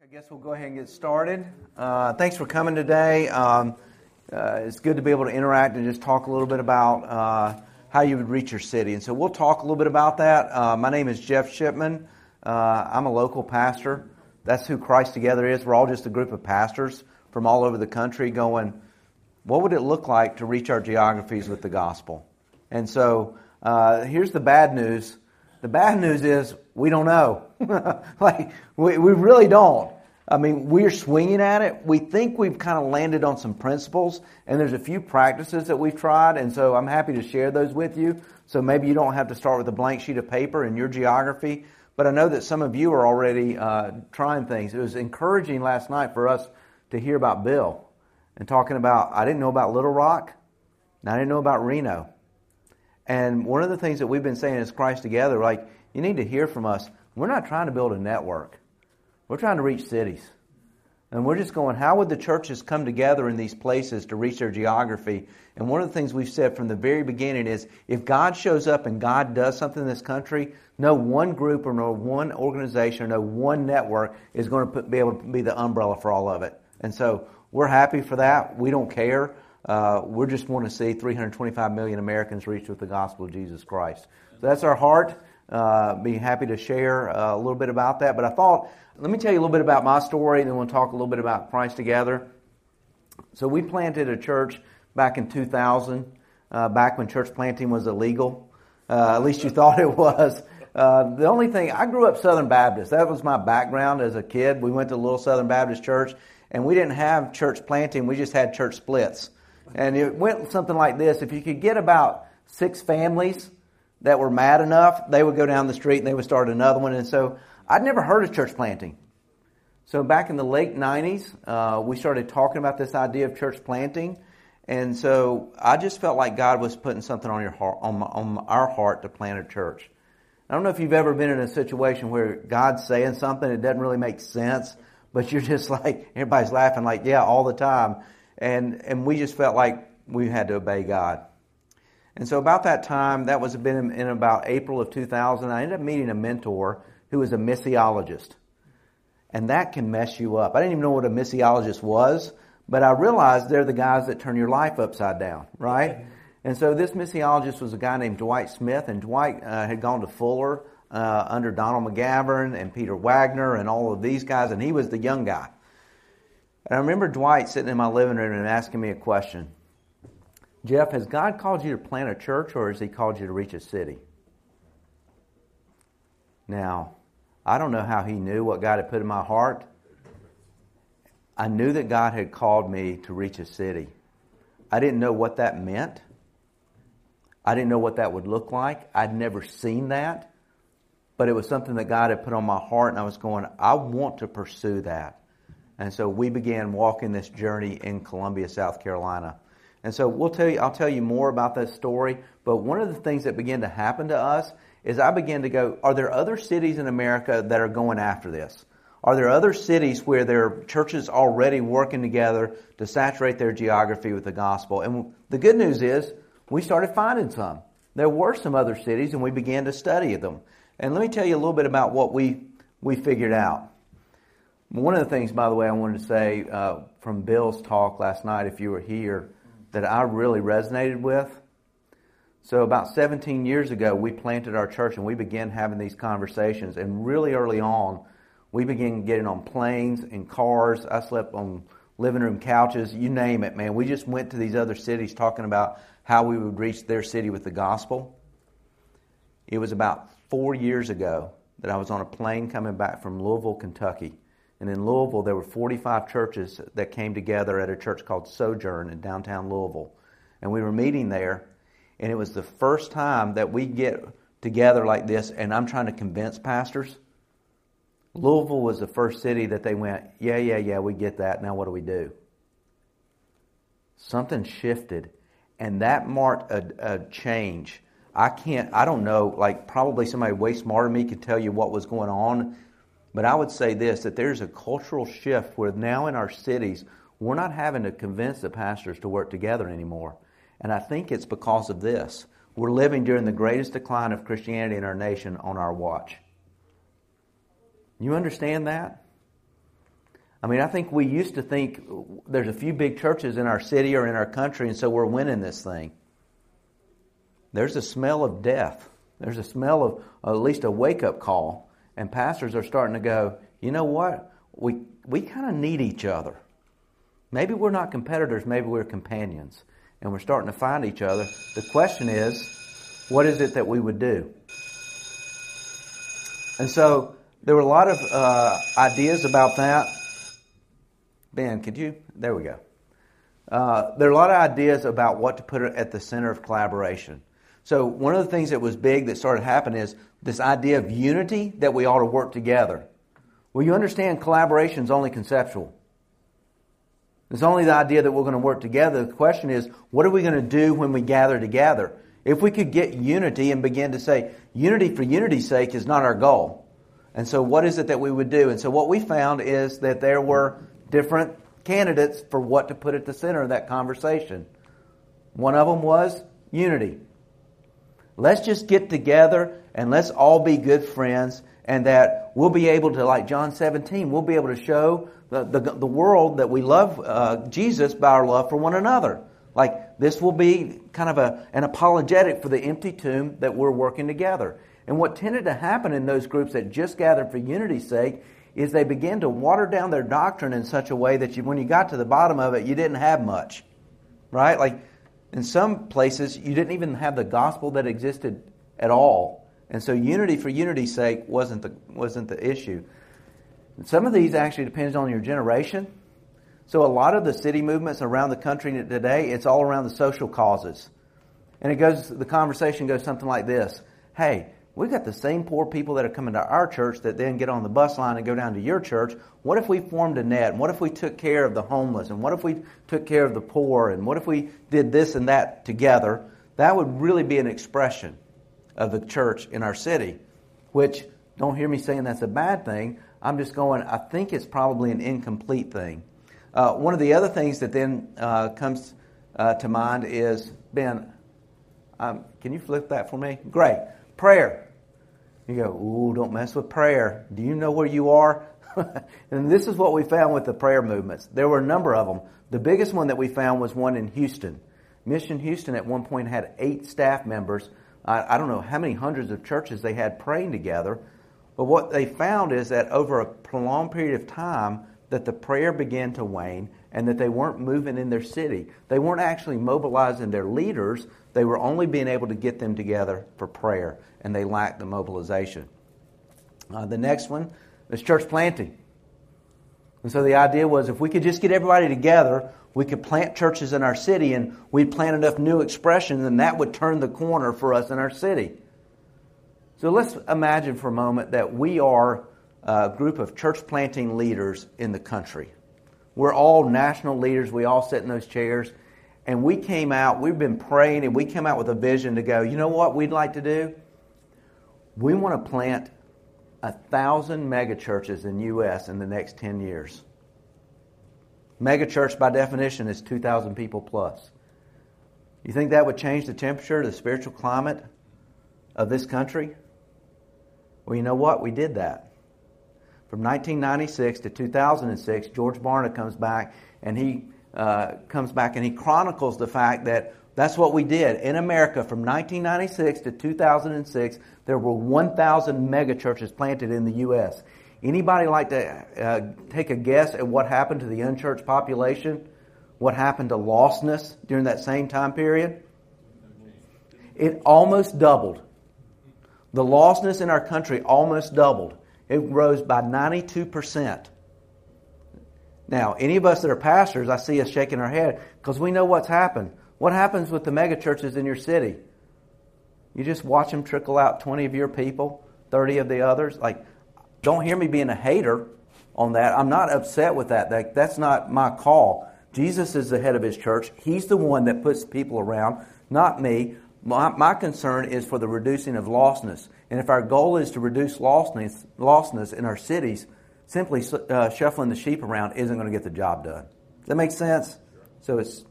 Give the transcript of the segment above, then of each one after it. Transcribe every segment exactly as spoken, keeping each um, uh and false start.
I guess we'll go ahead and get started. Uh, thanks for coming today. Um, uh, it's good to be able to interact and just talk a little bit about uh, how you would reach your city. And so we'll talk a little bit about that. Uh, my name is Jeff Shipman. Uh, I'm a local pastor. That's who Christ Together is. We're all just a group of pastors from all over the country going, what would it look like to reach our geographies with the gospel? And so uh, here's the bad news. The bad news is we don't know. like we, we really don't. I mean, we're swinging at it. We think we've kind of landed on some principles, and there's a few practices that we've tried, and so I'm happy to share those with you. So maybe you don't have to start with a blank sheet of paper in your geography, but I know that some of you are already uh, trying things. It was encouraging last night for us to hear about Bill and talking about, I didn't know about Little Rock, and I didn't know about Reno. And one of the things that we've been saying is Christ Together, like, you need to hear from us. We're not trying to build a network. We're trying to reach cities. And we're just going, how would the churches come together in these places to reach their geography? And one of the things we've said from the very beginning is, if God shows up and God does something in this country, no one group or no one organization or no one network is going to put, be able to be the umbrella for all of it. And so we're happy for that. We don't care. Uh, we just want to see three hundred twenty-five million Americans reached with the gospel of Jesus Christ. So that's our heart. Uh, be happy to share uh, a little bit about that. But I thought, let me tell you a little bit about my story, and then we'll talk a little bit about Christ Together. So we planted a church back in two thousand, uh, back when church planting was illegal. Uh, at least you thought it was. Uh, the only thing, I grew up Southern Baptist. That was my background as a kid. We went to a little Southern Baptist church, and we didn't have church planting. We just had church splits. And it went something like this. If you could get about six families that were mad enough, they would go down the street and they would start another one. And so I'd never heard of church planting. So back in the late nineties, uh, we started talking about this idea of church planting. And so I just felt like God was putting something on your heart, on, my, on our heart to plant a church. I don't know if you've ever been in a situation where God's saying something, it doesn't really make sense, but you're just like, everybody's laughing like, yeah, all the time. And and we just felt like we had to obey God. And so about that time, that was been in about April of two thousand, I ended up meeting a mentor who was a missiologist. And that can mess you up. I didn't even know what a missiologist was, but I realized they're the guys that turn your life upside down, right? And so this missiologist was a guy named Dwight Smith, and Dwight uh, had gone to Fuller uh, under Donald McGavran and Peter Wagner and all of these guys, and he was the young guy. And I remember Dwight sitting in my living room and asking me a question. Jeff, has God called you to plant a church, or has He called you to reach a city? Now, I don't know how he knew what God had put in my heart. I knew that God had called me to reach a city. I didn't know what that meant. I didn't know what that would look like. I'd never seen that. But it was something that God had put on my heart, and I was going, I want to pursue that. And so we began walking this journey in Columbia, South Carolina. And so we'll tell you, I'll tell you more about that story. But one of the things that began to happen to us is I began to go, are there other cities in America that are going after this? Are there other cities where there are churches already working together to saturate their geography with the gospel? And the good news is we started finding some. There were some other cities, and we began to study them. And let me tell you a little bit about what we we figured out. One of the things, by the way, I wanted to say uh, from Bill's talk last night, if you were here, that I really resonated with. So about seventeen years ago, we planted our church and we began having these conversations. And really early on, we began getting on planes and cars. I slept on living room couches, you name it, man. We just went to these other cities talking about how we would reach their city with the gospel. It was about four years ago that I was on a plane coming back from Louisville, Kentucky. And in Louisville, there were forty-five churches that came together at a church called Sojourn in downtown Louisville. And we were meeting there, and it was the first time that we get together like this, and I'm trying to convince pastors. Louisville was the first city that they went, yeah, yeah, yeah, we get that. Now what do we do? Something shifted, and that marked a, a change. I can't, I don't know, like probably somebody way smarter than me could tell you what was going on. But I would say this, that there's a cultural shift where now in our cities, we're not having to convince the pastors to work together anymore. And I think it's because of this. We're living during the greatest decline of Christianity in our nation on our watch. You understand that? I mean, I think we used to think there's a few big churches in our city or in our country, and so we're winning this thing. There's a smell of death. There's a smell of at least a wake-up call. And pastors are starting to go, you know what? We we kind of need each other. Maybe we're not competitors, maybe we're companions. And we're starting to find each other. The question is, what is it that we would do? And so there were a lot of uh, ideas about that. Ben, could you? There we go. Uh, there are a lot of ideas about what to put at the center of collaboration. So one of the things that was big that started happening is this idea of unity, that we ought to work together. Well, you understand collaboration is only conceptual. It's only the idea that we're going to work together. The question is, what are we going to do when we gather together? If we could get unity and begin to say, unity for unity's sake is not our goal. And so what is it that we would do? And so what we found is that there were different candidates for what to put at the center of that conversation. One of them was unity. Let's just get together and let's all be good friends, and that we'll be able to, like John seventeen, we'll be able to show the, the, the world that we love uh, Jesus by our love for one another. Like, this will be kind of a, an apologetic for the empty tomb that we're working together. And what tended to happen in those groups that just gathered for unity's sake is they began to water down their doctrine in such a way that you, when you got to the bottom of it, you didn't have much. Right? Like, in some places, you didn't even have the gospel that existed at all. And so unity for unity's sake wasn't the, wasn't the issue. And some of these actually depends on your generation. So a lot of the city movements around the country today, it's all around the social causes. And it goes, the conversation goes something like this. Hey, we've got the same poor people that are coming to our church that then get on the bus line and go down to your church. What if we formed a net? And what if we took care of the homeless? And what if we took care of the poor? And what if we did this and that together? That would really be an expression of the church in our city, which, don't hear me saying that's a bad thing. I'm just going, I think it's probably an incomplete thing. Uh, one of the other things that then uh, comes uh, to mind is, Ben, um, can you flip that for me? Great. Prayer. You go, ooh, don't mess with prayer. Do you know where you are? And this is what we found with the prayer movements. There were a number of them. The biggest one that we found was one in Houston. Mission Houston at one point had eight staff members. I, I don't know how many hundreds of churches they had praying together. But what they found is that over a prolonged period of time, that the prayer began to wane and that they weren't moving in their city. They weren't actually mobilizing their leaders. They were only being able to get them together for prayer, and they lacked the mobilization. Uh, the next one is church planting. And so the idea was if we could just get everybody together, we could plant churches in our city, and we'd plant enough new expressions, and that would turn the corner for us in our city. So let's imagine for a moment that we are a group of church planting leaders in the country. We're all national leaders. We all sit in those chairs. And we came out, we've been praying, and we came out with a vision to go, you know what we'd like to do? We want to plant a thousand megachurches in the U S in the next ten years. Megachurch, by definition, is two thousand people plus. You think that would change the temperature, the spiritual climate of this country? Well, you know what? We did that. From nineteen ninety-six to two thousand six, George Barna comes back and he uh, comes back and he chronicles the fact that that's what we did. In America, from nineteen ninety-six to two thousand six, there were one thousand megachurches planted in the U S. Anybody like to uh, take a guess at what happened to the unchurched population? What happened to lostness during that same time period? It almost doubled. The lostness in our country almost doubled. It rose by ninety-two percent. Now, any of us that are pastors, I see us shaking our head because we know what's happened. What happens with the megachurches in your city? You just watch them trickle out twenty of your people, thirty of the others. Like, don't hear me being a hater on that. I'm not upset with that. that. That's not my call. Jesus is the head of His church. He's the one that puts people around, not me. My, my concern is for the reducing of lostness. And if our goal is to reduce lostness, lostness in our cities, simply uh, shuffling the sheep around isn't going to get the job done. Does that make sense? So it's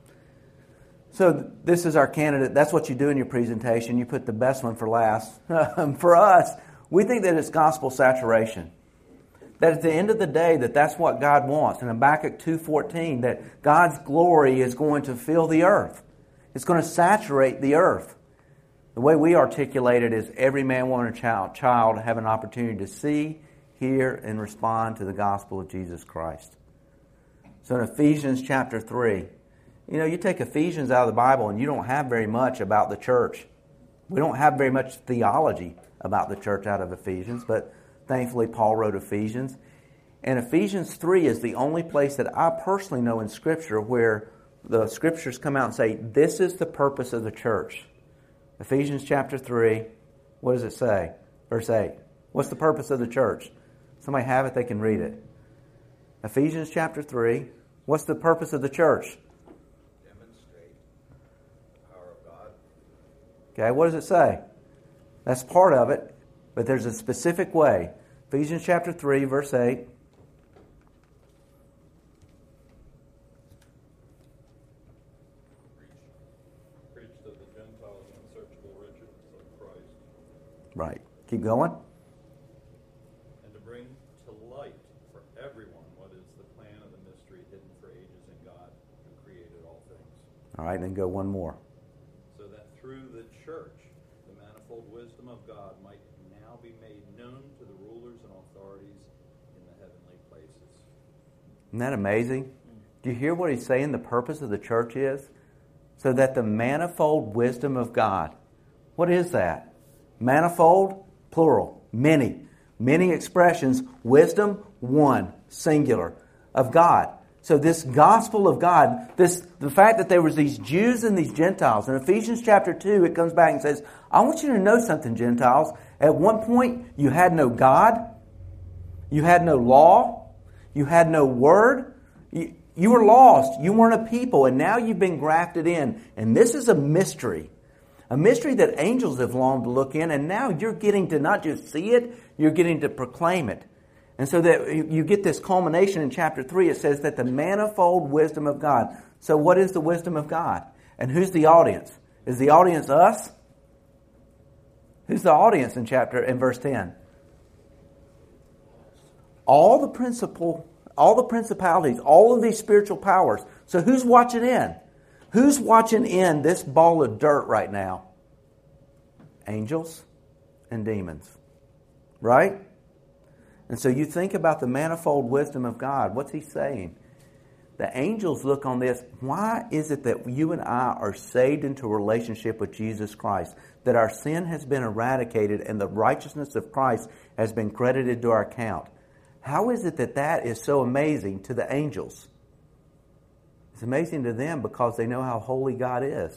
so this is our candidate. That's what you do in your presentation. You put the best one for last. For us, we think that it's gospel saturation. That at the end of the day, that that's what God wants. In Habakkuk two fourteen, that God's glory is going to fill the earth. It's going to saturate the earth. The way we articulate it is every man, woman, and child, child have an opportunity to see, hear, and respond to the gospel of Jesus Christ. So in Ephesians chapter three, you know, you take Ephesians out of the Bible and you don't have very much about the church. We don't have very much theology about the church out of Ephesians, but thankfully Paul wrote Ephesians. And Ephesians three is the only place that I personally know in Scripture where the Scriptures come out and say, this is the purpose of the church. Ephesians chapter three, what does it say? Verse eight. What's the purpose of the church? Somebody have it, they can read it. Ephesians chapter three, what's the purpose of the church? Demonstrate the power of God. Okay, what does it say? That's part of it, but there's a specific way. Ephesians chapter three, verse eight. Preach to the Gentiles unsearchable riches of Christ. Right. Keep going. And to bring to light for everyone what is the plan of the mystery hidden for ages in God who created all things. All right, then go one more. So that through the church, the manifold wisdom of God might now be made known to the rulers and authorities in the heavenly places. Isn't that amazing? Do you hear what he's saying the purpose of the church is? So that the manifold wisdom of God. What is that? Manifold, plural, many. Many expressions. Wisdom, one, singular, of God. So this gospel of God, this the fact that there was these Jews and these Gentiles. In Ephesians chapter two, it comes back and says, I want you to know something, Gentiles. At one point, you had no God. You had no law. You had no word. You, you were lost. You weren't a people. And now you've been grafted in. And this is a mystery. A mystery that angels have longed to look in. And now you're getting to not just see it, you're getting to proclaim it. And so that you get this culmination in chapter three. It says that the manifold wisdom of God. So what is the wisdom of God? And who's the audience? Is the audience us? Who's the audience in chapter in verse ten? All the principal, all the principalities, all of these spiritual powers. So who's watching in? Who's watching in this ball of dirt right now? Angels and demons. Right? And so you think about the manifold wisdom of God. What's he saying? The angels look on this. Why is it that you and I are saved into a relationship with Jesus Christ? That our sin has been eradicated and the righteousness of Christ has been credited to our account. How is it that that is so amazing to the angels? It's amazing to them because they know how holy God is.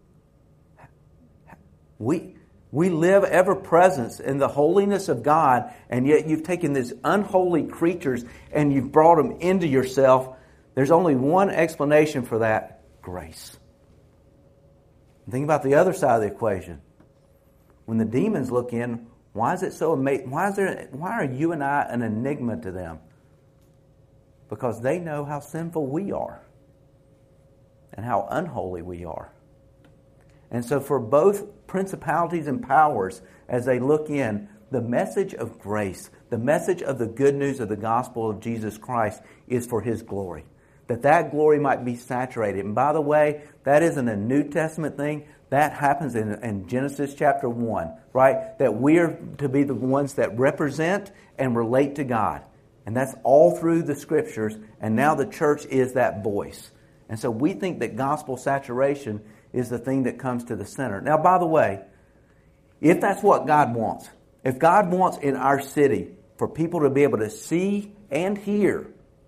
We... We live ever present in the holiness of God, and yet you've taken these unholy creatures and you've brought them into yourself. There's only one explanation for that: grace. Think about the other side of the equation. When the demons look in, why is it so amazing? Why is there? Why are you and I an enigma to them? Because they know how sinful we are and how unholy we are. And so for both principalities and powers, as they look in, the message of grace, the message of the good news of the gospel of Jesus Christ is for His glory. That that glory might be saturated. And by the way, that isn't a New Testament thing. That happens in, in Genesis chapter one, right? That we are to be the ones that represent and relate to God. And that's all through the Scriptures. And now the church is that voice. And so we think that gospel saturation is the thing that comes to the center. Now, by the way, if that's what God wants, if God wants in our city for people to be able to see and hear,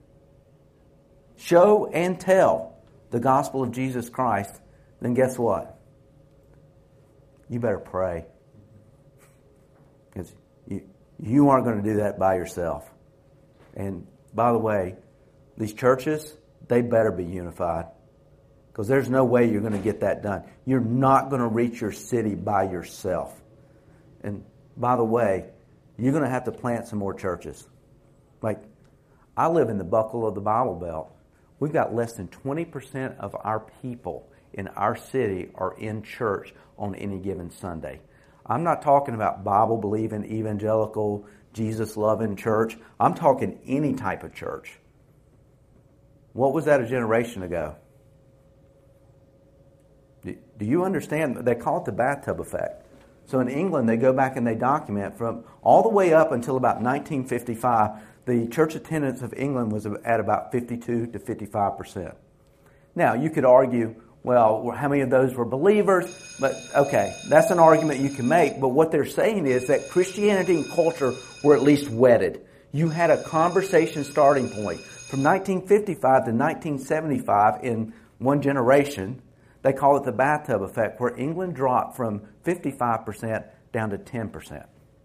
show and tell the gospel of Jesus Christ, then guess what? You better pray. Because you, you aren't going to do that by yourself. And by the way, these churches, they better be unified. Because there's no way you're going to get that done. You're not going to reach your city by yourself. And by the way, you're going to have to plant some more churches. Like, I live in the buckle of the Bible Belt. We've got less than twenty percent of our people in our city are in church on any given Sunday. I'm not talking about Bible-believing, evangelical, Jesus-loving church. I'm talking any type of church. What was that a generation ago? Do you understand? They call it the bathtub effect. So in England, they go back and they document from all the way up until about nineteen fifty-five, the church attendance of England was at about fifty-two to fifty-five percent. Now, you could argue, well, how many of those were believers? But, okay, that's an argument you can make. But what they're saying is that Christianity and culture were at least wedded. You had a conversation starting point. From nineteen fifty-five to nineteen seventy-five, in one generation, they call it the bathtub effect, where England dropped from fifty-five percent down to ten percent.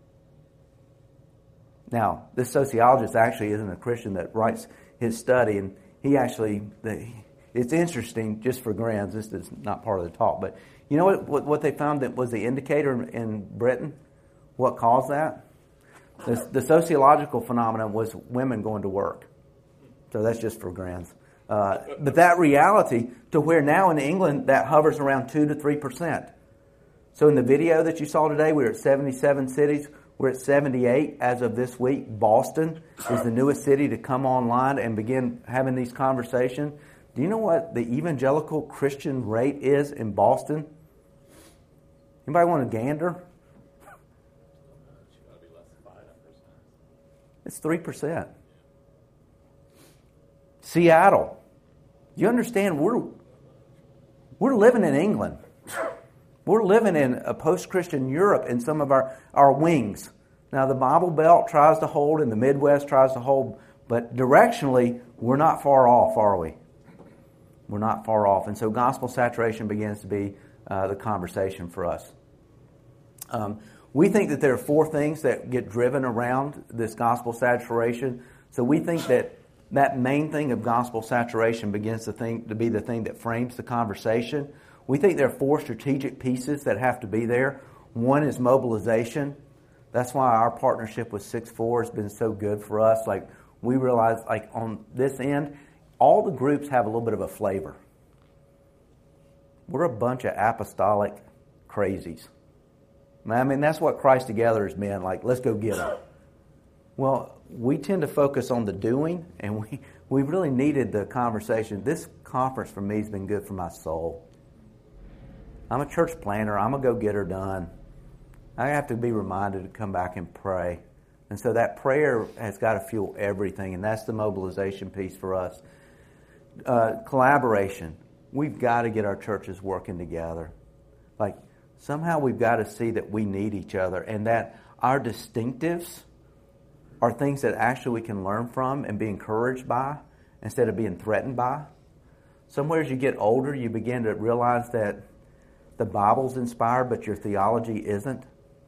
Now, this sociologist actually isn't a Christian that writes his study, and he actually, it's interesting, just for grins, this is not part of the talk, but you know what, what, what they found that was the indicator in Britain? What caused that? The, the sociological phenomenon was women going to work. So that's just for grins. Uh, but that reality to where now in England that hovers around two to three percent. So in the video that you saw today, we were at seventy-seven cities. We're at seventy-eight as of this week. Boston is the newest city to come online and begin having these conversations. Do you know what the evangelical Christian rate is in Boston? Anybody want to gander? It's three percent. Seattle. You understand, we're, we're living in England. We're living in a post-Christian Europe in some of our, our wings. Now, the Bible Belt tries to hold and the Midwest tries to hold, but directionally, we're not far off, are we? We're not far off. And so gospel saturation begins to be uh, the conversation for us. Um, we think that there are four things that get driven around this gospel saturation. So we think that that main thing of gospel saturation begins to, think, to be the thing that frames the conversation. We think there are four strategic pieces that have to be there. One is mobilization. That's why our partnership with six four has been so good for us. Like, we realize, like, on this end, all the groups have a little bit of a flavor. We're a bunch of apostolic crazies. I mean, that's what Christ Together has been. Like, let's go get them. Well, we tend to focus on the doing, and we, we really needed the conversation. This conference for me has been good for my soul. I'm a church planner. I'm a go-getter done. I have to be reminded to come back and pray. And so that prayer has got to fuel everything, and that's the mobilization piece for us. Uh, collaboration. We've got to get our churches working together. Like, somehow we've got to see that we need each other, and that our distinctives are things that actually we can learn from and be encouraged by instead of being threatened by. Somewhere as you get older, you begin to realize that the Bible's inspired, but your theology isn't.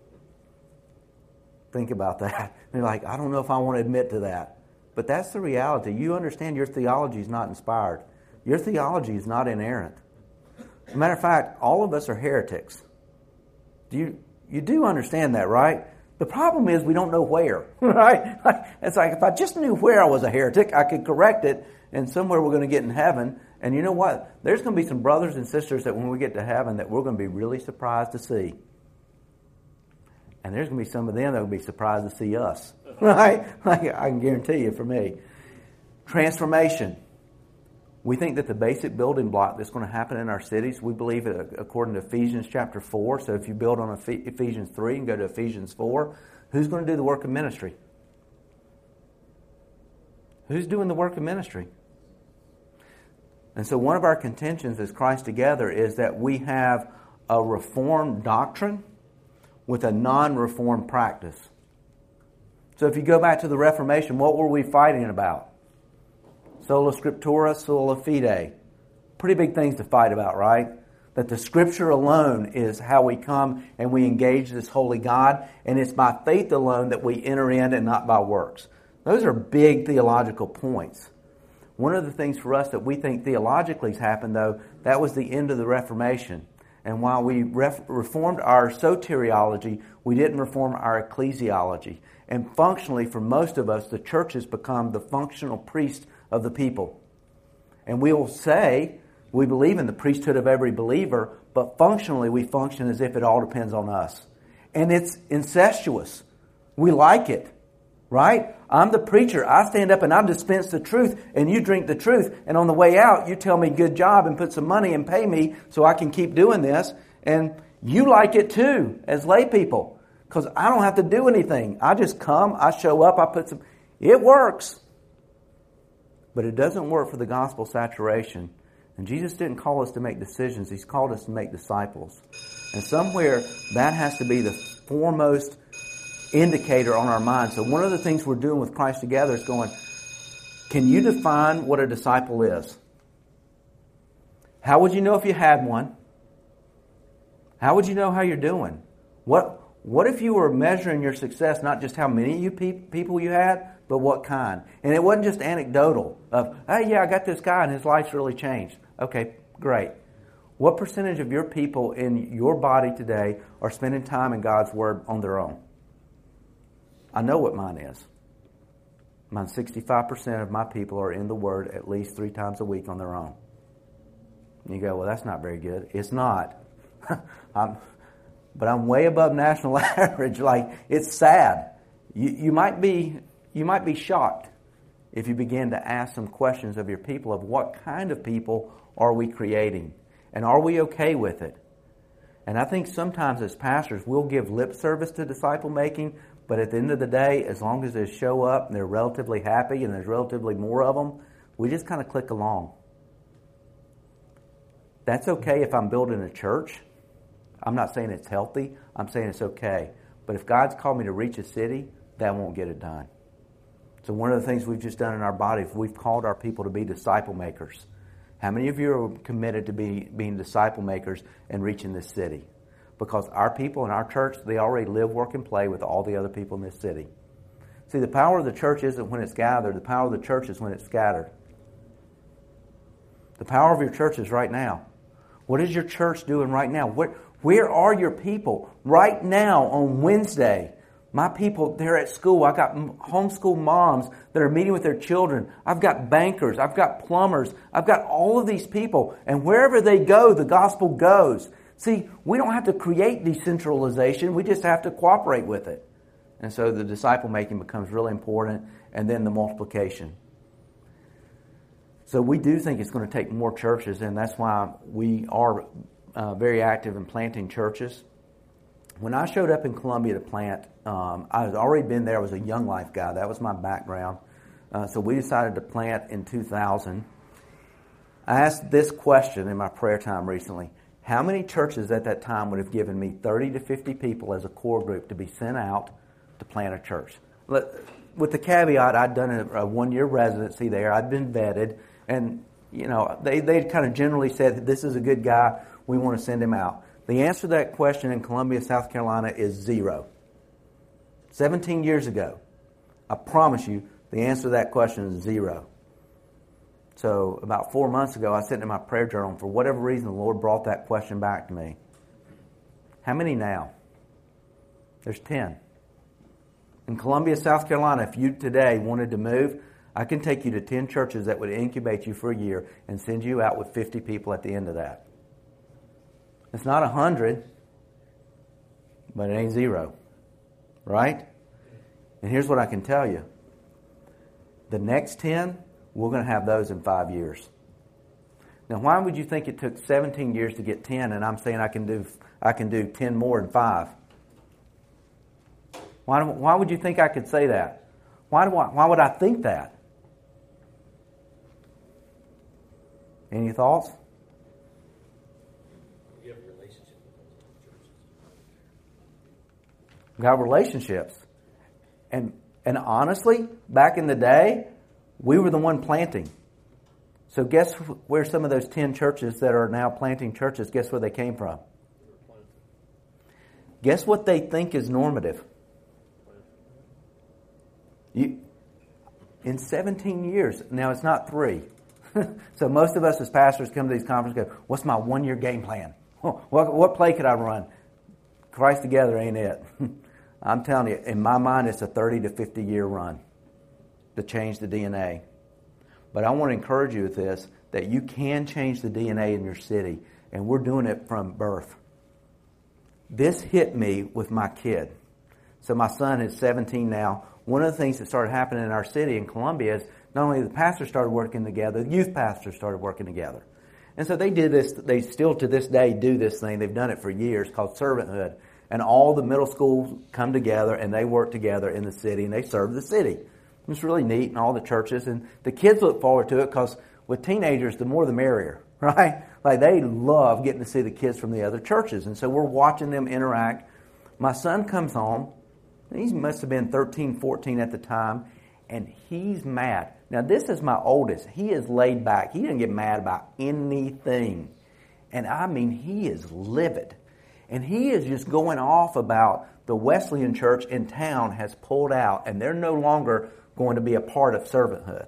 Think about that. And you're like, I don't know if I want to admit to that. But that's the reality. You understand your theology is not inspired. Your theology is not inerrant. As a matter of fact, all of us are heretics. Do you you do understand that, right? The problem is we don't know where, right? It's like if I just knew where I was a heretic, I could correct it, and somewhere we're going to get in heaven. And you know what? There's going to be some brothers and sisters that when we get to heaven that we're going to be really surprised to see. And there's going to be some of them that will be surprised to see us, right? Like, I can guarantee you for me. Transformation. We think that the basic building block that's going to happen in our cities, we believe it according to Ephesians chapter four. So if you build on Ephesians three and go to Ephesians four, who's going to do the work of ministry? Who's doing the work of ministry? And so one of our contentions as Christ Together is that we have a reformed doctrine with a non-reformed practice. So if you go back to the Reformation, what were we fighting about? Sola Scriptura, sola fide. Pretty big things to fight about, right? That the Scripture alone is how we come and we engage this holy God, and it's by faith alone that we enter in and not by works. Those are big theological points. One of the things for us that we think theologically has happened, though, that was the end of the Reformation. And while we ref- reformed our soteriology, we didn't reform our ecclesiology. And functionally, for most of us, the church has become the functional priest of the people. And we will say we believe in the priesthood of every believer, but functionally we function as if it all depends on us. And it's incestuous. We like it. Right? I'm the preacher. I stand up and I dispense the truth and you drink the truth. And on the way out, you tell me good job and put some money and pay me so I can keep doing this. And you like it too as lay people because I don't have to do anything. I just come, I show up, I put some... It works. But it doesn't work for the gospel saturation. And Jesus didn't call us to make decisions. He's called us to make disciples. And somewhere that has to be the foremost indicator on our mind. So one of the things we're doing with Christ Together is going, can you define what a disciple is? How would you know if you had one? How would you know how you're doing? What What if you were measuring your success, not just how many you pe- people you had, but what kind? And it wasn't just anecdotal of, hey, yeah, I got this guy and his life's really changed. Okay, great. What percentage of your people in your body today are spending time in God's Word on their own? I know what mine is. Mine, sixty-five percent of my people are in the Word at least three times a week on their own. And you go, well, that's not very good. It's not. I'm, but I'm way above national average. Like, it's sad. You, you might be, you might be shocked if you begin to ask some questions of your people of what kind of people are we creating? And are we okay with it? And I think sometimes as pastors, we'll give lip service to disciple making, but at the end of the day, as long as they show up and they're relatively happy and there's relatively more of them, we just kind of click along. That's okay if I'm building a church. I'm not saying it's healthy. I'm saying it's okay. But if God's called me to reach a city, that won't get it done. So one of the things we've just done in our body, we've called our people to be disciple makers. How many of you are committed to be, being disciple makers and reaching this city? Because our people in our church, they already live, work, and play with all the other people in this city. See, the power of the church isn't when it's gathered. The power of the church is when it's scattered. The power of your church is right now. What is your church doing right now? Where, where are your people? Right now on Wednesday, my people, they're at school. I've got homeschool moms that are meeting with their children. I've got bankers. I've got plumbers. I've got all of these people. And wherever they go, the gospel goes. See, we don't have to create decentralization. We just have to cooperate with it. And so the disciple making becomes really important, and then the multiplication. So we do think it's going to take more churches, and that's why we are uh, very active in planting churches. When I showed up in Columbia to plant, um, I had already been there. I was a Young Life guy. That was my background. Uh, so we decided to plant in two thousand. I asked this question in my prayer time recently. How many churches at that time would have given me thirty to fifty people as a core group to be sent out to plant a church? With the caveat, I'd done a, a one-year residency there. I'd been vetted. And, you know, they they kind of generally said, this is a good guy. We want to send him out. The answer to that question in Columbia, South Carolina is zero. seventeen years ago, I promise you, the answer to that question is zero. So about four months ago, I sent in my prayer journal, and for whatever reason, the Lord brought that question back to me. How many now? There's ten. In Columbia, South Carolina, if you today wanted to move, I can take you to ten churches that would incubate you for a year and send you out with fifty people at the end of that. It's not a hundred, but it ain't zero. Right? And here's what I can tell you. The next ten, we're going to have those in five years. Now, why would you think it took seventeen years to get ten, and I'm saying I can do I can do ten more in five? Why, why would you think I could say that? Why do I, why would I think that? Any thoughts? You have a relationship with those churches. Got relationships. And and honestly, back in the day, we were the one planting. So guess where some of those ten churches that are now planting churches, guess where they came from? Guess what they think is normative? You, in seventeen years, now it's not three. So most of us as pastors come to these conferences and go, what's my one-year game plan? What, what play could I run? Christ Together ain't it. I'm telling you, in my mind, it's a thirty to fifty year run to change the D N A. But I want to encourage you with this, that you can change the D N A in your city, and we're doing it from birth. This hit me with my kid. So my son is seventeen now. one of the things that started happening in our city in Columbia is not only the pastors started working together, the youth pastors started working together. And so they did this, they still to this day do this thing, they've done it for years, called servanthood. And all the middle schools come together and they work together in the city and they serve the city. It's really neat in all the churches. And the kids look forward to it because with teenagers, the more the merrier, right? Like they love getting to see the kids from the other churches. And so we're watching them interact. My son comes home. He must have been thirteen, fourteen at the time. And he's mad. Now this is my oldest. He is laid back. He didn't get mad about anything. And I mean, he is livid. And he is just going off about the Wesleyan church in town has pulled out and they're no longer going to be a part of servanthood.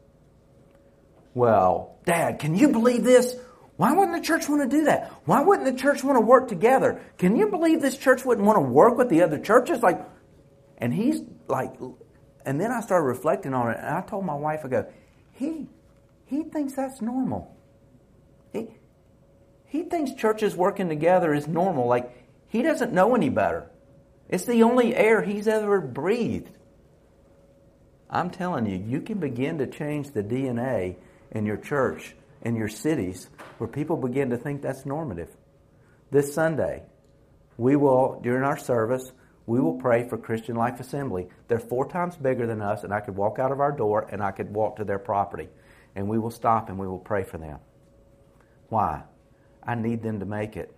Well, Dad, can you believe this? Why wouldn't the church want to do that? Why wouldn't the church want to work together? Can you believe this church wouldn't want to work with the other churches? Like, and he's like, and then I started reflecting on it and I told my wife, I go, he, he thinks that's normal. He, He thinks churches working together is normal. Like, he doesn't know any better. It's the only air he's ever breathed. I'm telling you, you can begin to change the D N A in your church, in your cities, where people begin to think that's normative. This Sunday, we will, during our service, we will pray for Christian Life Assembly. They're four times bigger than us, and I could walk out of our door and I could walk to their property. And we will stop and we will pray for them. Why? I need them to make it.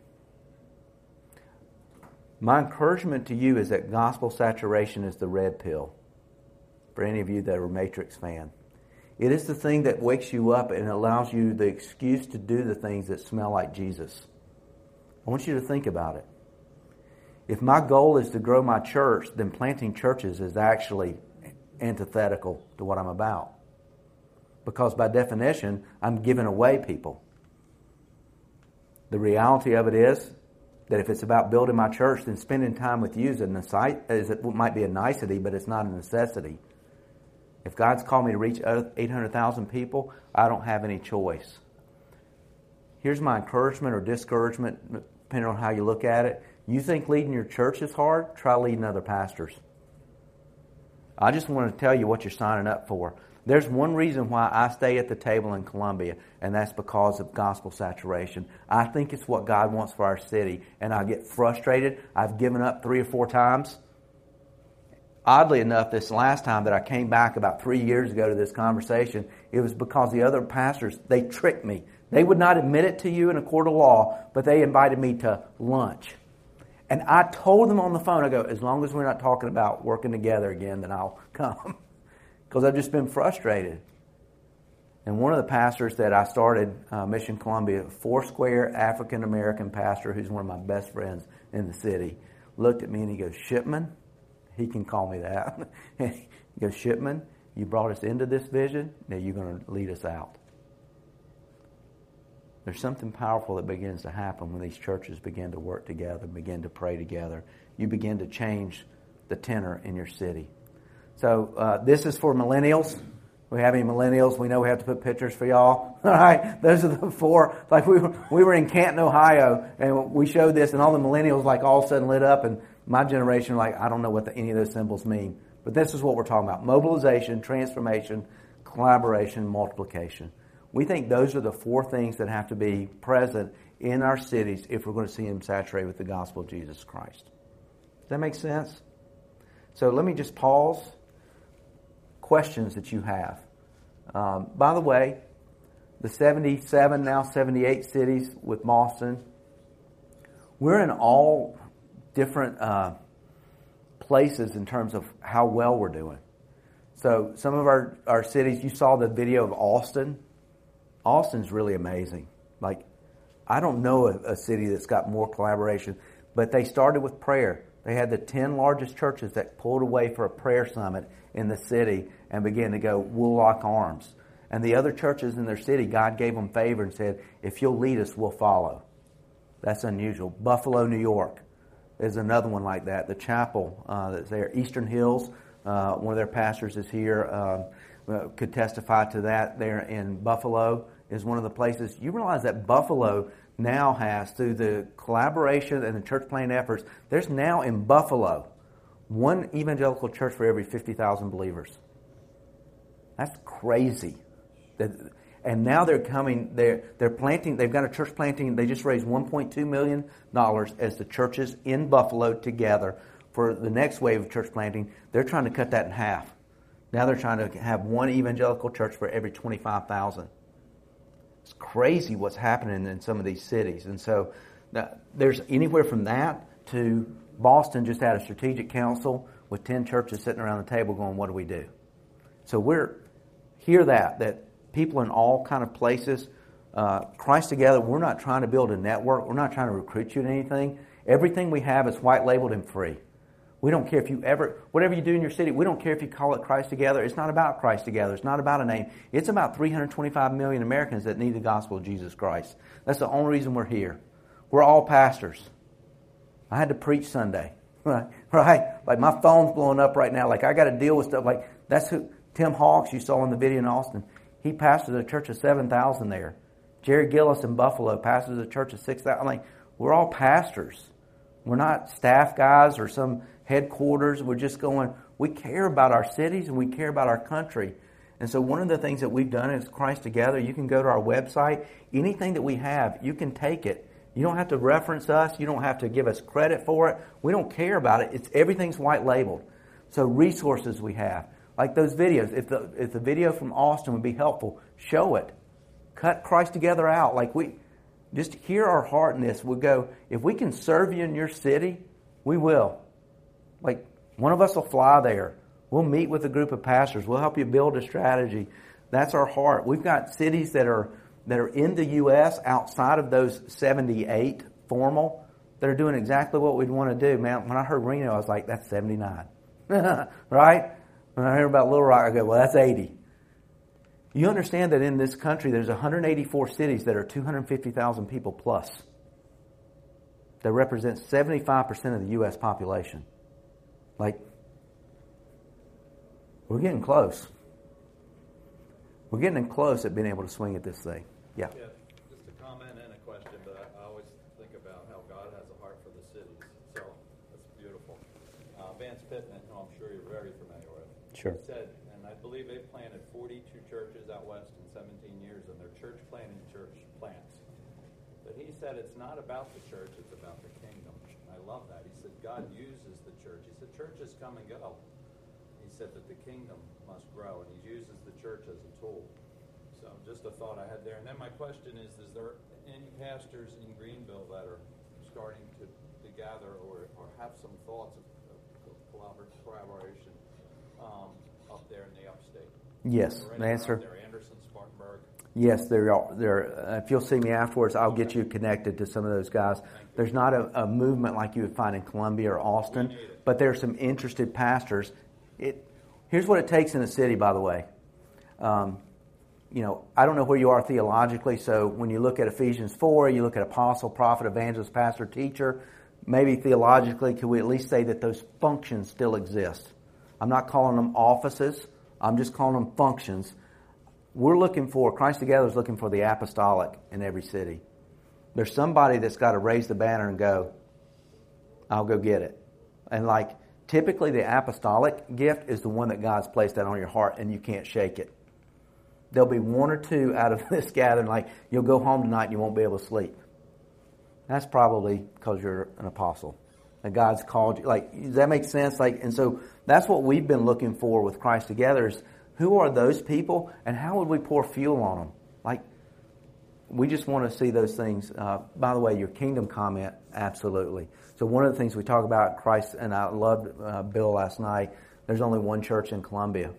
My encouragement to you is that gospel saturation is the red pill. For any of you that are a Matrix fan. It is the thing that wakes you up and allows you the excuse to do the things that smell like Jesus. I want you to think about it. If my goal is to grow my church, then planting churches is actually antithetical to what I'm about. Because by definition, I'm giving away people. The reality of it is that if it's about building my church, then spending time with you is a necessity, is it might be a nicety, but it's not a necessity. If God's called me to reach eight hundred thousand people, I don't have any choice. Here's my encouragement or discouragement, depending on how you look at it. You think leading your church is hard? Try leading other pastors. I just want to tell you what you're signing up for. There's one reason why I stay at the table in Columbia, and that's because of gospel saturation. I think it's what God wants for our city, and I get frustrated. I've given up three or four times. Oddly enough, this last time that I came back about three years ago to this conversation, it was because the other pastors, they tricked me. They would not admit it to you in a court of law, but they invited me to lunch. And I told them on the phone, I go, as long as we're not talking about working together again, then I'll come. Because I've just been frustrated. And one of the pastors that I started uh, Mission Columbia, Foursquare African-American pastor, who's one of my best friends in the city, looked at me and he goes, Shipman, he can call me that. He goes, Shipman, you brought us into this vision, now you're going to lead us out. There's something powerful that begins to happen when these churches begin to work together, begin to pray together. You begin to change the tenor in your city. So uh, this is for millennials. We have any millennials? We know we have to put pictures for y'all. All right, those are the four. Like we were, we were in Canton, Ohio, and we showed this, and all the millennials like all of a sudden lit up, and my generation like I don't know what the, any of those symbols mean. But this is what we're talking about: mobilization, transformation, collaboration, multiplication. We think those are the four things that have to be present in our cities if we're going to see them saturated with the gospel of Jesus Christ. Does that make sense? So let me just pause. Questions that you have. Um, by the way, the seventy-seven, now seventy-eight cities with Boston, we're in all different uh, places in terms of how well we're doing. So some of our, our cities, you saw the video of Austin. Austin's really amazing. Like, I don't know a, a city that's got more collaboration, but they started with prayer. They had the ten largest churches that pulled away for a prayer summit in the city and began to go, we'll lock arms. And the other churches in their city, God gave them favor and said, if you'll lead us, we'll follow. That's unusual. Buffalo, New York is another one like that. The chapel uh, that's there. Eastern Hills, uh, one of their pastors is here, um, could testify to that there in Buffalo is one of the places. You realize that Buffalo now has, through the collaboration and the church planting efforts, there's now in Buffalo One evangelical church for every fifty thousand believers. That's crazy. And now they're coming, they're, they're planting, they've got a church planting, they just raised one point two million dollars as the churches in Buffalo together for the next wave of church planting. They're trying to cut that in half. Now they're trying to have one evangelical church for every twenty-five thousand. It's crazy what's happening in some of these cities. And so that, there's anywhere from that to Boston just had a strategic council with ten churches sitting around the table going, what do we do? So we're, hear that, that people in all kind of places, uh, Christ Together, we're not trying to build a network. We're not trying to recruit you to anything. Everything we have is white labeled and free. We don't care if you ever, whatever you do in your city, we don't care if you call it Christ Together. It's not about Christ Together. It's not about a name. It's about three hundred twenty-five million Americans that need the gospel of Jesus Christ. That's the only reason we're here. We're all pastors. I had to preach Sunday, right? Right? Like my phone's blowing up right now. Like I got to deal with stuff. Like that's who Tim Hawks you saw in the video in Austin. He pastors a church of seven thousand there. Jerry Gillis in Buffalo pastors a church of six thousand. I'm like, we're all pastors. We're not staff guys or some headquarters. We're just going, we care about our cities and we care about our country. And so one of the things that we've done is Christ Together. You can go to our website. Anything that we have, you can take it. You don't have to reference us. You don't have to give us credit for it. We don't care about it. It's everything's white labeled. So resources we have. Like those videos. If the if the video from Austin would be helpful, show it. Cut Christ Together out. Like we just hear our heart in this. We'll go, if we can serve you in your city, we will. Like one of us will fly there. We'll meet with a group of pastors. We'll help you build a strategy. That's our heart. We've got cities that are that are in the U S outside of those seventy-eight formal that are doing exactly what we'd want to do. Man, when I heard Reno, I was like, that's seventy-nine. Right? When I hear about Little Rock, I go, well, that's eighty. You understand that in this country, there's one hundred eighty-four cities that are two hundred fifty thousand people plus. That represent seventy-five percent of the U S population. Like, we're getting close. We're getting close at being able to swing at this thing. Yeah. Yeah, just a comment and a question, but I, I always think about how God has a heart for the cities. So that's beautiful. Uh, Vance Pittman, who I'm sure you're very familiar with, Sure. said, and I believe they've planted forty-two churches out west in seventeen years, and they're church planting church plants. But he said it's not about the church, it's about the kingdom. I love that. He said God uses the church. He said churches come and go. He said that the kingdom must grow, and he uses the church as a tool. So just a thought I had there. And then my question is, is there any pastors in Greenville that are starting to, to gather or, or have some thoughts of, of collaboration um, up there in the upstate? Yes, the answer. There, Anderson, Spartanburg. Yes, there are. There. Uh, if you'll see me afterwards, I'll get you connected to some of those guys. There's not a, a movement like you would find in Columbia or Austin, but there are some interested pastors. It. Here's what it takes in a city, by the way. Um, you know, I don't know where you are theologically, so when you look at Ephesians four, you look at apostle, prophet, evangelist, pastor, teacher, maybe theologically, could we at least say that those functions still exist? I'm not calling them offices. I'm just calling them functions. We're looking for, Christ Together is looking for the apostolic in every city. There's somebody that's got to raise the banner and go, I'll go get it. And like, typically the apostolic gift is the one that God's placed out on your heart and you can't shake it. There'll be one or two out of this gathering, like you'll go home tonight and you won't be able to sleep. That's probably because you're an apostle. And God's called you. Like, does that make sense? Like, and so that's what we've been looking for with Christ Together is who are those people and how would we pour fuel on them? Like, we just want to see those things. Uh, by the way, your kingdom comment, absolutely. So one of the things we talk about Christ, and I loved uh, Bill last night, there's only one church in Columbia.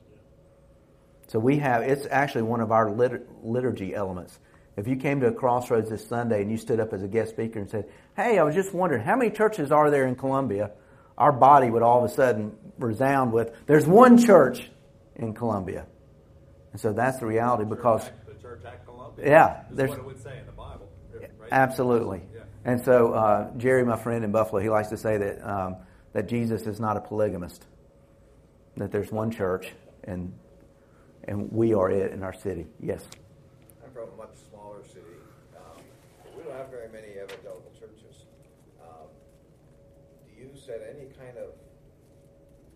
So we have, it's actually one of our lit- liturgy elements. If you came to a Crossroads this Sunday and you stood up as a guest speaker and said, hey, I was just wondering, how many churches are there in Columbia? Our body would all of a sudden resound with, there's one church in Columbia. And so that's the reality because... The church at Columbia. Yeah. Is there's, what it would say in the Bible. Right? Absolutely. Yeah. And so uh, Jerry, my friend in Buffalo, he likes to say that um, that Jesus is not a polygamist. That there's one church and and we are it in our city. Yes. I'm from a much smaller city. Um, we don't have very many evangelical churches. Um, do you set any kind of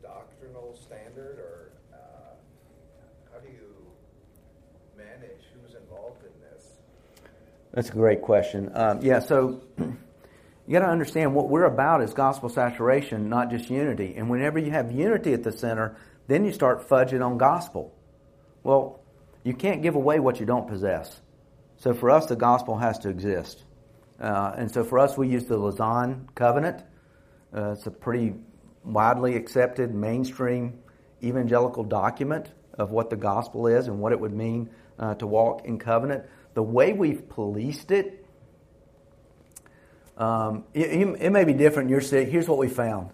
doctrinal standard, or uh, how do you manage who's involved in this? That's a great question. Um, yeah, so you got to understand what we're about is gospel saturation, not just unity. And whenever you have unity at the center, then you start fudging on gospel. Well, you can't give away what you don't possess. So for us, the gospel has to exist. Uh, and so for us, we use the Lausanne Covenant. Uh, it's a pretty widely accepted mainstream evangelical document of what the gospel is and what it would mean uh, to walk in covenant. The way we've policed it, um, it, it may be different in your city. Here's what we found.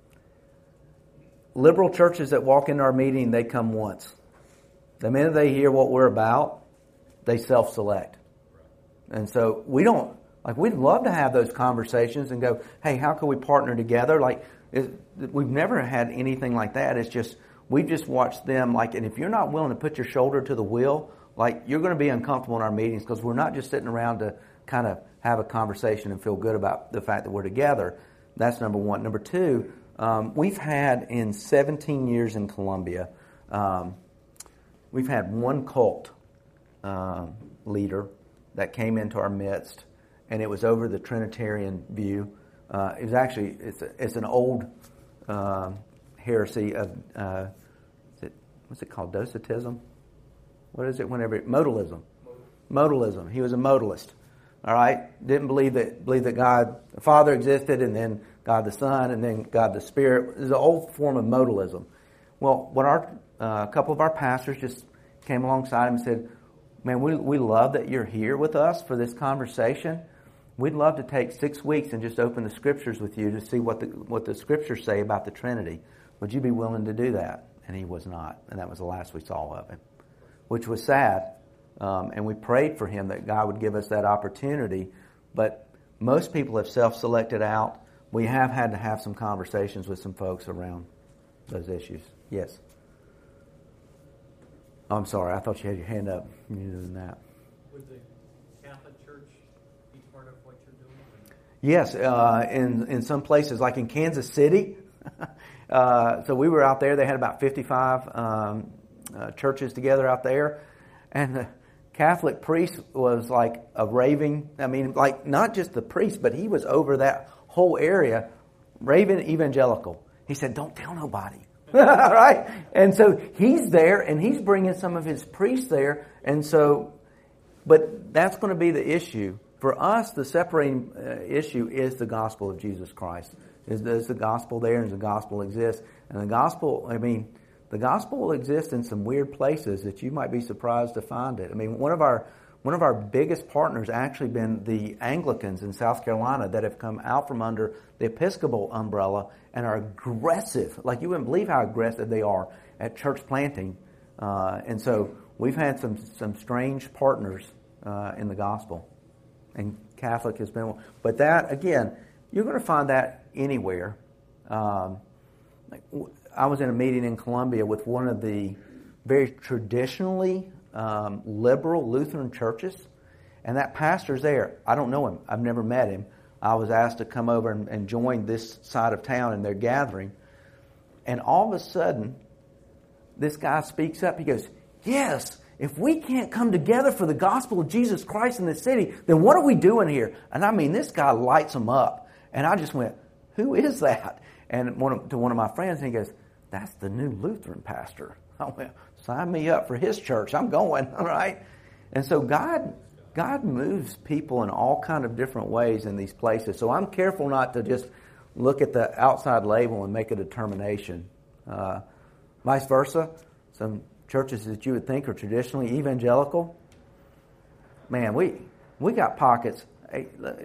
Liberal churches that walk into our meeting, they come once. The minute they hear what we're about, they self-select. And so we don't, like, we'd love to have those conversations and go, hey, how can we partner together? Like, it, we've never had anything like that. It's just, we've just watched them, like, and if you're not willing to put your shoulder to the wheel, like, you're going to be uncomfortable in our meetings because we're not just sitting around to kind of have a conversation and feel good about the fact that we're together. That's number one. Number two, um, we've had in seventeen years in Columbia, um, we've had one cult uh, leader that came into our midst, and it was over the Trinitarian view. Uh, it was actually, it's, a, it's an old uh, heresy of, uh, is it, what's it called, Docetism? What is it whenever, modalism. Modalism. He was a modalist. All right? Didn't believe that believe that God the Father existed, and then God the Son, and then God the Spirit. It was an old form of modalism. Well, what our uh, a couple of our pastors just came alongside him and said, man, we we love that you're here with us for this conversation. We'd love to take six weeks and just open the Scriptures with you to see what the what the Scriptures say about the Trinity. Would you be willing to do that? And he was not, and that was the last we saw of him, which was sad. Um, and we prayed for him that God would give us that opportunity. But most people have self-selected out. We have had to have some conversations with some folks around those issues. Yes. Oh, I'm sorry. I thought you had your hand up. You knew than that. Would the Catholic Church be part of what you're doing? Yes. Uh, in in some places, like in Kansas City. uh, so we were out there. They had about fifty-five um, uh, churches together out there, and the Catholic priest was like a raving, I mean, like not just the priest, but he was over that whole area, raving evangelical. He said, don't tell nobody. Right? And so he's there, and he's bringing some of his priests there. And so, but that's going to be the issue. For us, the separating uh, issue is the gospel of Jesus Christ. Is, is the gospel there, and does the gospel exist? And the gospel, I mean, the gospel will exist in some weird places that you might be surprised to find it. I mean, one of our one of our biggest partners actually been the Anglicans in South Carolina that have come out from under the Episcopal umbrella and are aggressive. Like, you wouldn't believe how aggressive they are at church planting. Uh, and so we've had some some strange partners uh, in the gospel. And Catholic has been one. But that, again, you're going to find that anywhere. Um, like, I was in a meeting in Columbia with one of the very traditionally um, liberal Lutheran churches, and that pastor's there. I don't know him. I've never met him. I was asked to come over and, and join this side of town in their gathering, and all of a sudden, this guy speaks up. He goes, yes, if we can't come together for the gospel of Jesus Christ in this city, then what are we doing here? And I mean, this guy lights them up. And I just went, who is that? And one of, to one of my friends, and he goes, that's the new Lutheran pastor. I went, sign me up for his church. I'm going, all right? And so God God moves people in all kind of different ways in these places. So I'm careful not to just look at the outside label and make a determination. Uh, vice versa, some churches that you would think are traditionally evangelical, man, we we got pockets. Hey,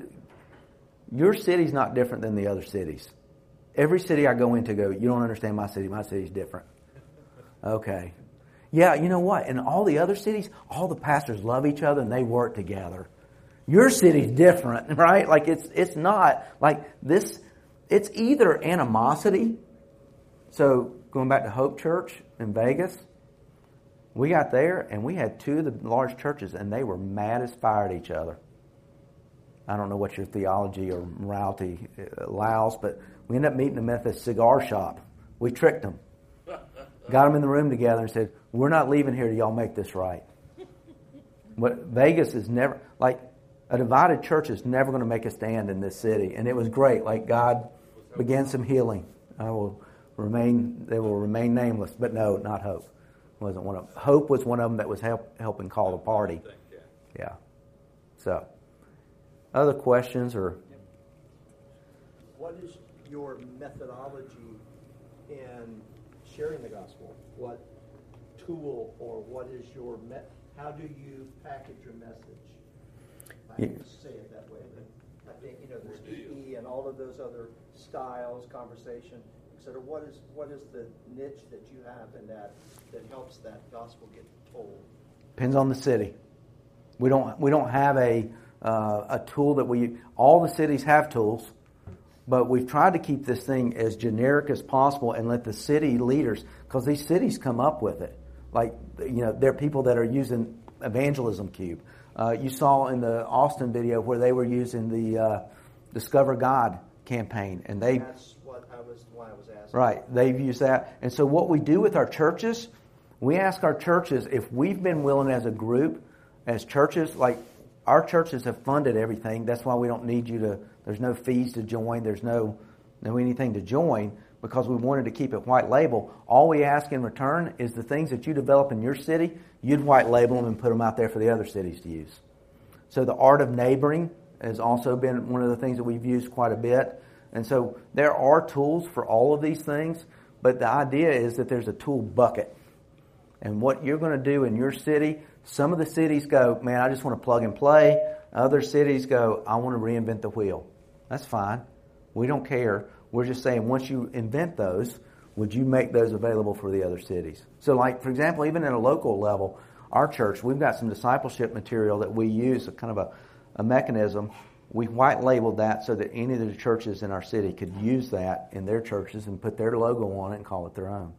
your city's not different than the other cities. Every city I go into, go, you don't understand my city. My city's different. Okay. Yeah, you know what? In all the other cities, all the pastors love each other and they work together. Your city's different, right? Like, it's it's not like this. It's either animosity. So going back to Hope Church in Vegas, we got there and we had two of the large churches and they were mad as fire at each other. I don't know what your theology or morality allows, but we ended up meeting them at the cigar shop. We tricked them. Got them in the room together and said, we're not leaving here till y'all make this right. But Vegas is never, like, a divided church is never going to make a stand in this city. And it was great. Like, God began some healing. I will remain, they will remain nameless. But no, not Hope. Wasn't one of them. Hope was one of them that was help, helping call the party. Yeah. So, other questions or? What is your methodology in sharing the gospel? What tool or what is your met? How do you package your message? I hate to say it that way, but I think, you know, there's E E and all of those other styles, conversation, et cetera. What is what is the niche that you have in that that helps that gospel get told? Depends on the city. We don't we don't have a uh, a tool that we. All the cities have tools, but we've tried to keep this thing as generic as possible and let the city leaders, because these cities come up with it. Like, you know, there are people that are using Evangelism Cube. Uh, you saw in the Austin video where they were using the uh, Discover God campaign, and they. That's what I was. Why I was asking. Right, they've used that, and so what we do with our churches, we ask our churches if we've been willing as a group, as churches, like our churches have funded everything. That's why we don't need you to. There's no fees to join. There's no no anything to join, because we wanted to keep it white label. All we ask in return is the things that you develop in your city, you'd white label them and put them out there for the other cities to use. So the art of neighboring has also been one of the things that we've used quite a bit. And so there are tools for all of these things, but the idea is that there's a tool bucket. And what you're going to do in your city, some of the cities go, man, I just want to plug and play. Other cities go, I want to reinvent the wheel. That's fine. We don't care. We're just saying, once you invent those, would you make those available for the other cities? So, like, for example, even at a local level, our church, we've got some discipleship material that we use, a kind of a, a mechanism. We white labeled that so that any of the churches in our city could use that in their churches and put their logo on it and call it their own.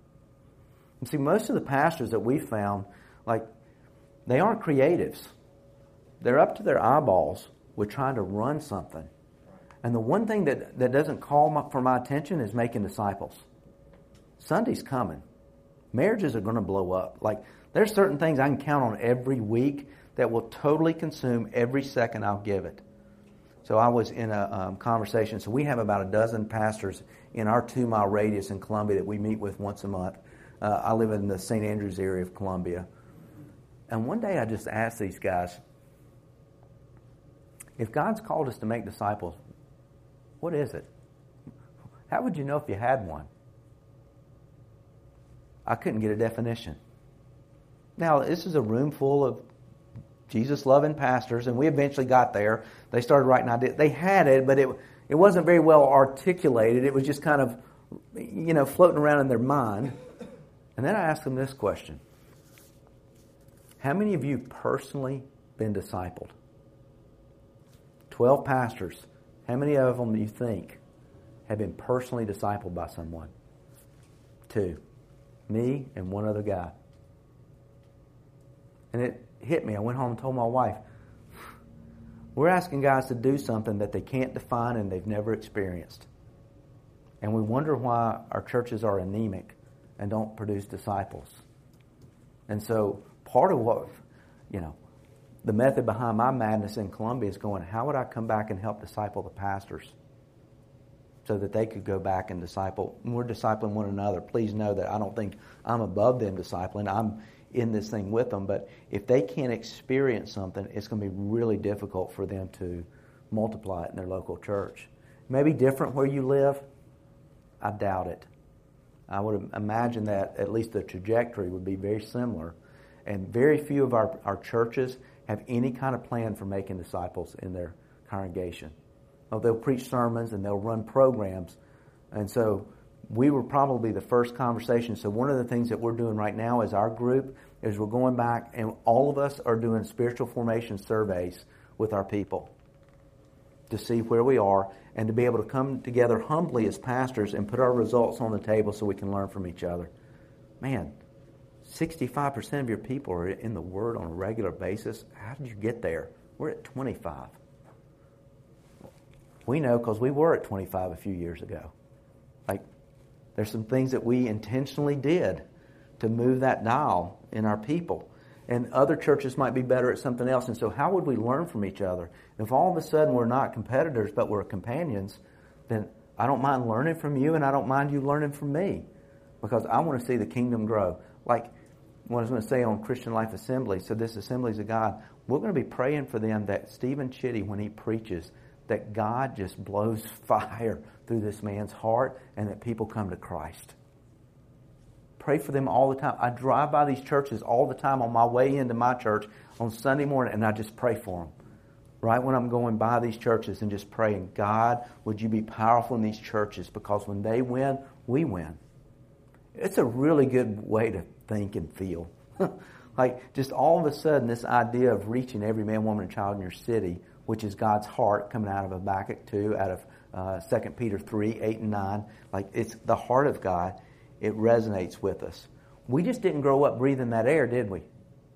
And see, most of the pastors that we found, like, they aren't creatives. They're up to their eyeballs with trying to run something. And the one thing that, that doesn't call my, for my attention is making disciples. Sunday's coming. Marriages are going to blow up. Like, there's certain things I can count on every week that will totally consume every second I'll give it. So I was in a um, conversation. So we have about a dozen pastors in our two-mile radius in Columbia that we meet with once a month. Uh, I live in the Saint Andrews area of Columbia. And one day I just asked these guys, if God's called us to make disciples, what is it? How would you know if you had one? I couldn't get a definition. Now, this is a room full of Jesus-loving pastors, and we eventually got there. They started writing ideas. They had it, but it it wasn't very well articulated. It was just kind of, you know, floating around in their mind. And then I asked them this question. How many of you personally been discipled? Twelve pastors. How many of them do you think have been personally discipled by someone? Two. Me and one other guy. And it hit me. I went home and told my wife, we're asking guys to do something that they can't define and they've never experienced. And we wonder why our churches are anemic and don't produce disciples. And so part of what, you know, the method behind my madness in Columbia is going, how would I come back and help disciple the pastors so that they could go back and disciple? And we're discipling one another. Please know that I don't think I'm above them discipling. I'm in this thing with them. But if they can't experience something, it's going to be really difficult for them to multiply it in their local church. Maybe different where you live. I doubt it. I would imagine that at least the trajectory would be very similar. And very few of our, our churches have any kind of plan for making disciples in their congregation. Oh, they'll preach sermons and they'll run programs. And so we were probably the first conversation. So one of the things that we're doing right now as our group is we're going back and all of us are doing spiritual formation surveys with our people to see where we are and to be able to come together humbly as pastors and put our results on the table so we can learn from each other. Man, sixty-five percent of your people are in the Word on a regular basis. How did you get there? We're at twenty-five. We know because we were at twenty-five a few years ago. Like, There's some things that we intentionally did to move that dial in our people. And other churches might be better at something else. And so how would we learn from each other? If all of a sudden we're not competitors, but we're companions, then I don't mind learning from you, and I don't mind you learning from me, because I want to see the kingdom grow. Like what I was going to say on Christian Life Assembly, so this Assemblies of God, we're going to be praying for them that Stephen Chitty, when he preaches, that God just blows fire through this man's heart and that people come to Christ. Pray for them all the time. I drive by these churches all the time on my way into my church on Sunday morning, and I just pray for them. Right when I'm going by these churches and just praying, God, would you be powerful in these churches, because when they win, we win. It's a really good way to think and feel. Like just all of a sudden this idea of reaching every man, woman, and child in your city, which is God's heart coming out of Habakkuk two, out of uh, Second Peter three, eight and nine. Like it's the heart of God. It resonates with us. We just didn't grow up breathing that air, did we?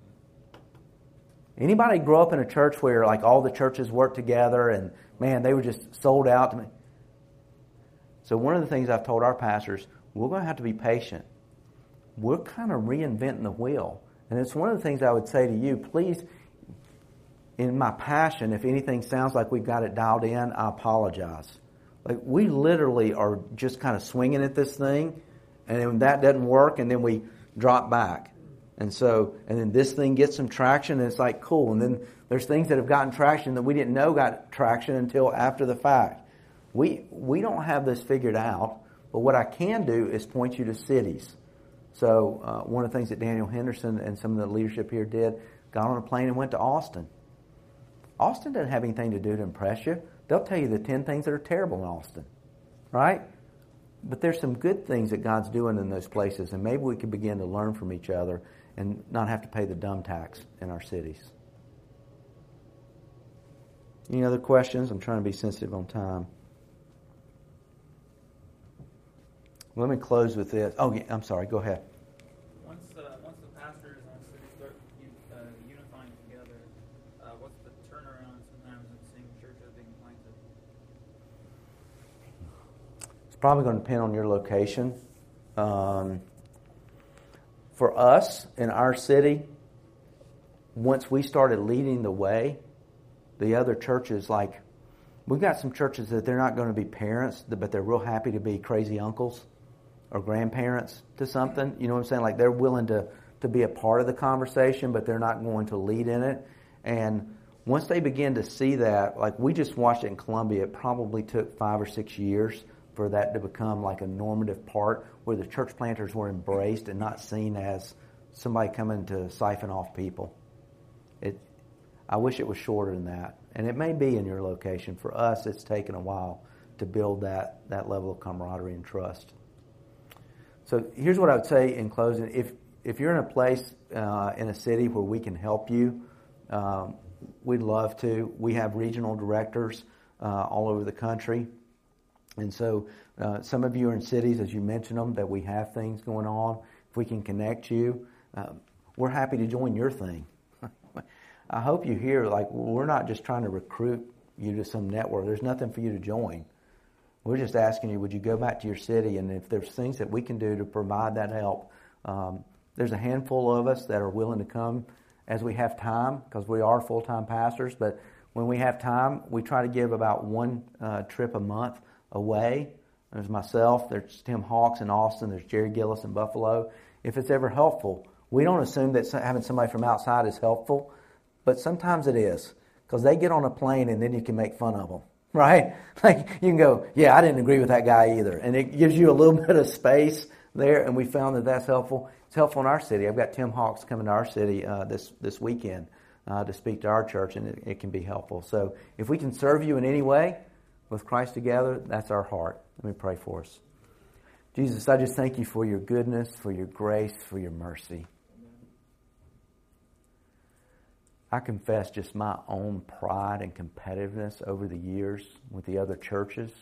Anybody grow up in a church where like all the churches worked together and man, they were just sold out to me? So one of the things I've told our pastors, we're going to have to be patient. We're kind of reinventing the wheel. And it's one of the things I would say to you, please, in my passion, if anything sounds like we've got it dialed in, I apologize. Like we literally are just kind of swinging at this thing, and then that doesn't work, and then we drop back. And so, and then this thing gets some traction, and it's like, cool. And then there's things that have gotten traction that we didn't know got traction until after the fact. We we don't have this figured out, but what I can do is point you to cities. So uh, one of the things that Daniel Henderson and some of the leadership here did, got on a plane and went to Austin. Austin doesn't have anything to do to impress you. They'll tell you the ten things that are terrible in Austin, right? But there's some good things that God's doing in those places, and maybe we can begin to learn from each other and not have to pay the dumb tax in our cities. Any other questions? I'm trying to be sensitive on time. Let me close with this. Oh, yeah, I'm sorry. Go ahead. Once, uh, once the pastors and the city start uh, unifying together, uh, what's the turnaround sometimes in seeing churches being planted? It's probably going to depend on your location. Um, for us in our city, once we started leading the way, the other churches, like, we've got some churches that they're not going to be parents, but they're real happy to be crazy uncles or grandparents to something. You know what I'm saying? Like they're willing to, to be a part of the conversation, but they're not going to lead in it. And once they begin to see that, like we just watched it in Columbia, it probably took five or six years for that to become like a normative part where the church planters were embraced and not seen as somebody coming to siphon off people. It, I wish it was shorter than that. And it may be in your location. For us, it's taken a while to build that, that level of camaraderie and trust. So here's what I would say in closing. If if you're in a place uh, in a city where we can help you, um, we'd love to. We have regional directors uh, all over the country. And so uh, some of you are in cities, as you mentioned them, that we have things going on. If we can connect you, uh, we're happy to join your thing. I hope you hear, like, we're not just trying to recruit you to some network. There's nothing for you to join. We're just asking you, would you go back to your city, and if there's things that we can do to provide that help. Um, there's a handful of us that are willing to come as we have time, because we are full-time pastors, but when we have time, we try to give about one uh, trip a month away. There's myself, there's Tim Hawks in Austin, there's Jerry Gillis in Buffalo. If it's ever helpful, we don't assume that having somebody from outside is helpful, but sometimes it is, because they get on a plane and then you can make fun of them, right? Like you can go, yeah, I didn't agree with that guy either. And it gives you a little bit of space there, and we found that that's helpful. It's helpful in our city. I've got Tim Hawks coming to our city uh, this, this weekend uh, to speak to our church, and it, it can be helpful. So if we can serve you in any way with Christ together, that's our heart. Let me pray for us. Jesus, I just thank you for your goodness, for your grace, for your mercy. I confess just my own pride and competitiveness over the years with the other churches,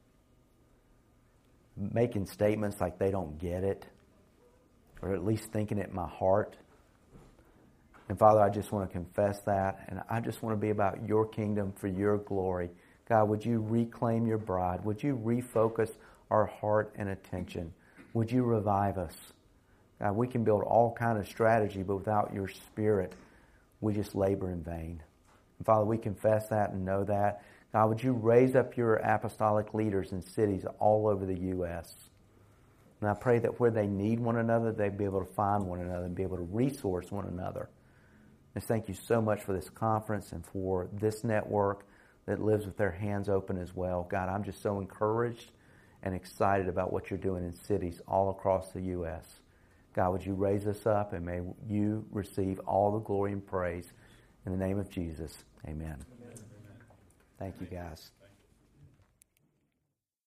making statements like they don't get it, or at least thinking it in my heart. And Father, I just want to confess that, and I just want to be about your kingdom for your glory. God, would you reclaim your bride? Would you refocus our heart and attention Would you revive us? God, we can build all kind of strategy, but without your Spirit, we just labor in vain. And Father, we confess that and know that. God, would you raise up your apostolic leaders in cities all over the U S? And I pray that where they need one another, they'd be able to find one another and be able to resource one another. Just thank you so much for this conference and for this network that lives with their hands open as well. God, I'm just so encouraged and excited about what you're doing in cities all across the U S. God, would you raise us up, and may you receive all the glory and praise in the name of Jesus. Amen. Amen. Thank you, guys.